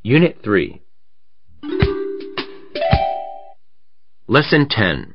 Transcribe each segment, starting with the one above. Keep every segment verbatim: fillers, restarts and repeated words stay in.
Unit three. Lesson ten.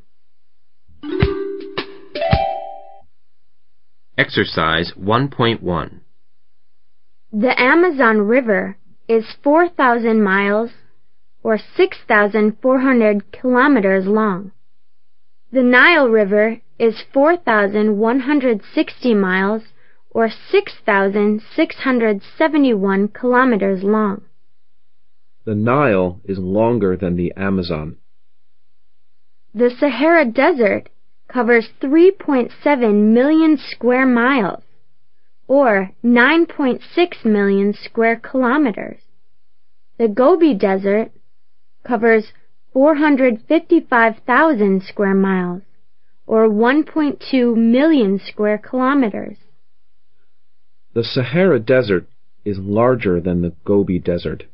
Exercise one point one. The Amazon River is four thousand miles or six thousand four hundred kilometers long. The Nile River is four thousand one hundred sixty miles or six thousand six hundred seventy-one kilometers long. The Nile is longer than the Amazon. The Sahara Desert covers three point seven million square miles, or nine point six million square kilometers. The Gobi Desert covers four hundred fifty-five thousand square miles, or one point two million square kilometers. The Sahara Desert is larger than the Gobi Desert.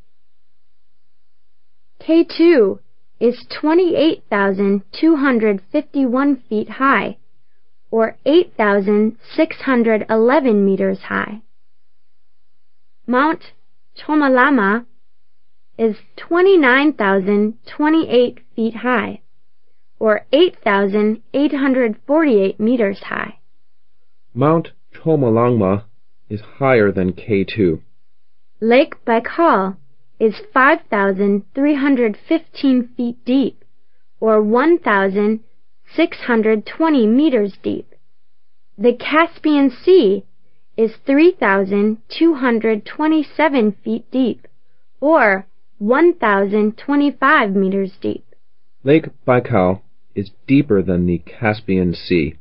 K two is twenty-eight thousand two hundred fifty-one feet high, or eight thousand six hundred eleven meters high. Mount Chomolungma is twenty-nine thousand twenty-eight feet high, or eight thousand eight hundred forty-eight meters high. Mount Chomolungma is higher than K two. Lake Baikal is five thousand three hundred fifteen feet deep, or one thousand six hundred twenty meters deep. The Caspian Sea is three thousand two hundred twenty-seven feet deep, or one thousand twenty-five meters deep. Lake Baikal is deeper than the Caspian Sea.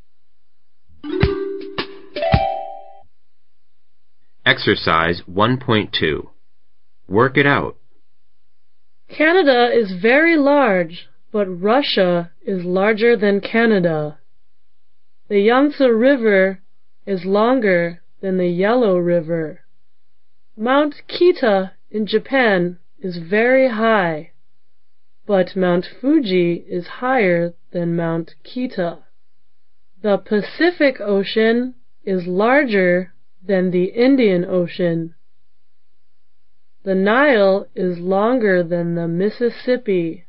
Exercise one point two. Work it out. Canada is very large, but Russia is larger than Canada. The Yangtze River is longer than the Yellow River. Mount Kita in Japan is very high, but Mount Fuji is higher than Mount Kita. The Pacific Ocean is larger than the Indian Ocean. The Nile is longer than the Mississippi.